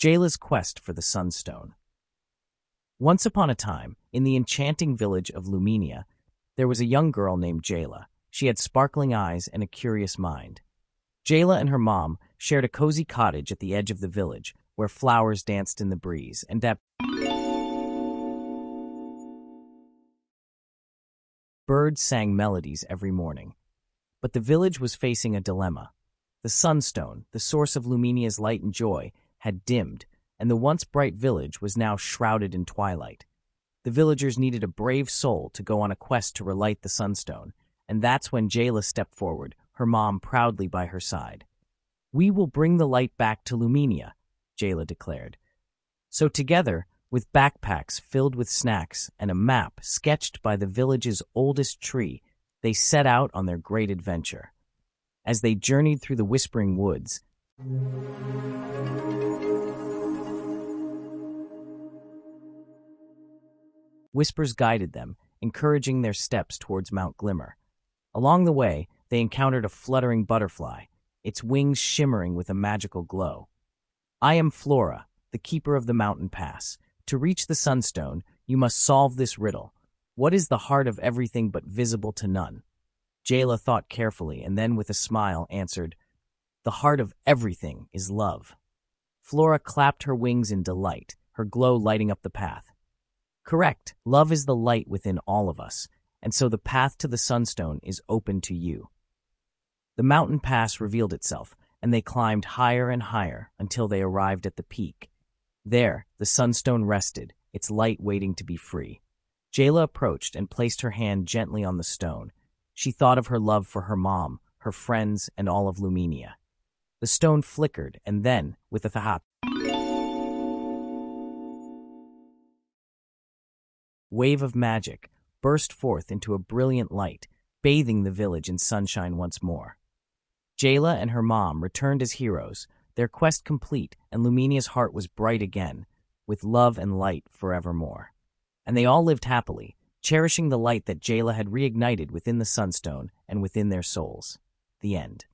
Jayla's quest for the Sunstone. Once upon a time, in the enchanting village of Lumenia, there was a young girl named Jayla. She had sparkling eyes and a curious mind. Jayla and her mom shared a cozy cottage at the edge of the village, where flowers danced in the breeze and birds sang melodies every morning. But the village was facing a dilemma. The Sunstone, the source of Lumenia's light and joy, had dimmed, and the once bright village was now shrouded in twilight. The villagers needed a brave soul to go on a quest to relight the Sunstone, and that's when Jayla stepped forward, her mom proudly by her side. "We will bring the light back to Lumenia," Jayla declared. So together, with backpacks filled with snacks and a map sketched by the village's oldest tree, they set out on their great adventure. As they journeyed through the whispering woods, whispers guided them, encouraging their steps towards Mount Glimmer. Along the way, they encountered a fluttering butterfly, its wings shimmering with a magical glow. "I am Flora, the keeper of the mountain pass. To reach the Sunstone, you must solve this riddle. What is the heart of everything but visible to none?" Jayla thought carefully and then with a smile answered, "The heart of everything is love." Flora clapped her wings in delight, her glow lighting up the path. "Correct, love is the light within all of us, and so the path to the Sunstone is open to you." The mountain pass revealed itself, and they climbed higher and higher until they arrived at the peak. There, the Sunstone rested, its light waiting to be free. Jayla approached and placed her hand gently on the stone. She thought of her love for her mom, her friends, and all of Lumenia. The stone flickered, and then, with a thahap, wave of magic burst forth into a brilliant light, bathing the village in sunshine once more. Jayla and her mom returned as heroes, their quest complete, and Lumenia's heart was bright again, with love and light forevermore. And they all lived happily, cherishing the light that Jayla had reignited within the Sunstone and within their souls. The end.